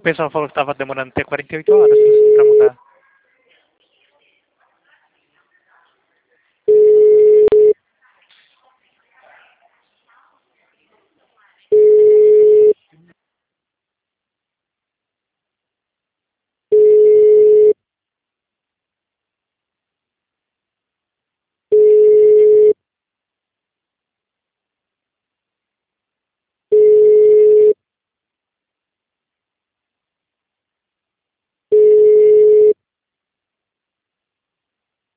pessoal falou que tava demorando até 48 horas pra mudar.